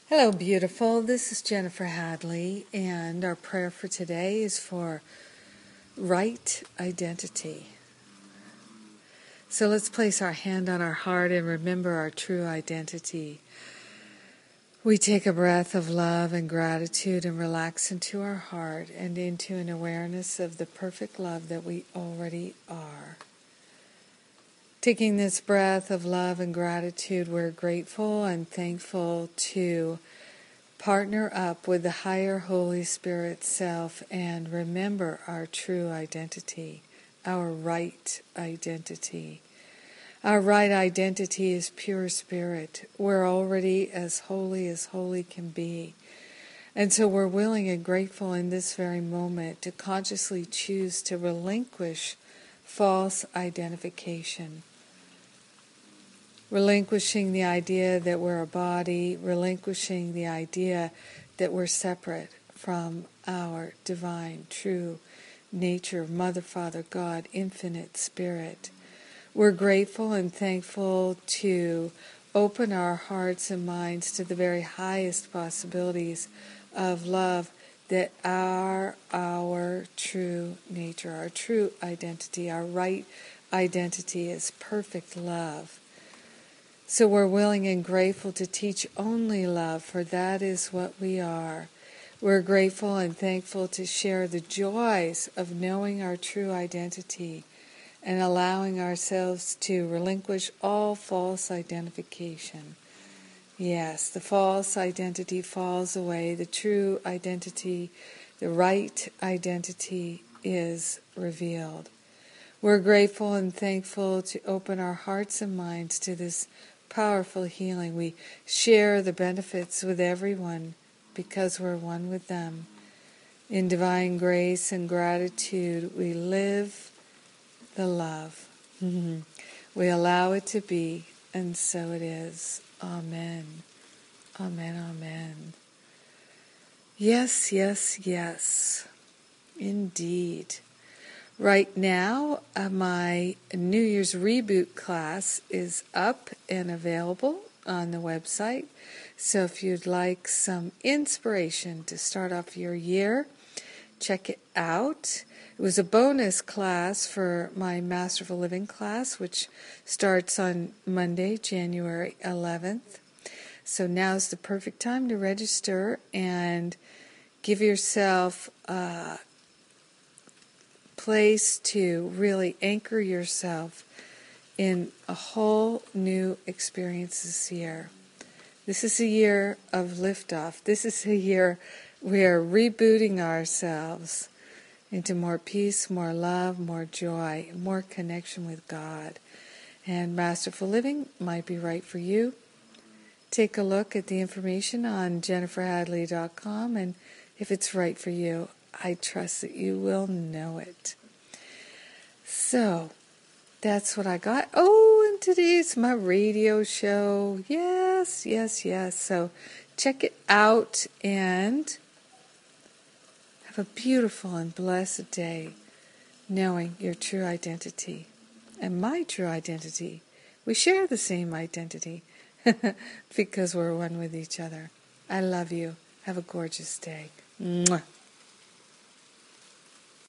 Hello, beautiful. This is Jennifer Hadley, and our prayer for today is for right identity. So let's place our hand on our heart and remember our true identity. We take a breath of love and gratitude and relax into our heart and into an awareness of the perfect love that we already are. Taking this breath of love and gratitude, we're grateful and thankful to partner up with the higher Holy Spirit self and remember our true identity, our right identity. Our right identity is pure spirit. We're already as holy can be. And so we're willing and grateful in this very moment to consciously choose to relinquish false identification. Relinquishing the idea that we're a body, relinquishing the idea that we're separate from our divine, true nature, Mother, Father, God, infinite spirit. We're grateful and thankful to open our hearts and minds to the very highest possibilities of love that are our true nature, our true identity, our right identity is perfect love. So we're willing and grateful to teach only love, for that is what we are. We're grateful and thankful to share the joys of knowing our true identity and allowing ourselves to relinquish all false identification. Yes, the false identity falls away. The true identity, the right identity is revealed. We're grateful and thankful to open our hearts and minds to this powerful healing. We share the benefits with everyone because we're one with them. In divine grace and gratitude, we live the love. We allow it to be, and so it is. Amen. Amen, amen. Yes, yes, yes. Indeed. Right now, my New Year's Reboot class is up and available on the website. So if you'd like some inspiration to start off your year, check it out. It was a bonus class for my Masterful Living class, which starts on Monday, January 11th. So now's the perfect time to register and give yourself place to really anchor yourself in a whole new experience this year. This is a year of liftoff. This is a year we are rebooting ourselves into more peace, more love, more joy, more connection with God. And Masterful Living might be right for you. Take a look at the information on jenniferhadley.com, and if it's right for you, I trust that you will know it. So, that's what I got. Oh, and today's my radio show. Yes, yes, yes. So, check it out and have a beautiful and blessed day knowing your true identity and my true identity. We share the same identity because we're one with each other. I love you. Have a gorgeous day. Mwah.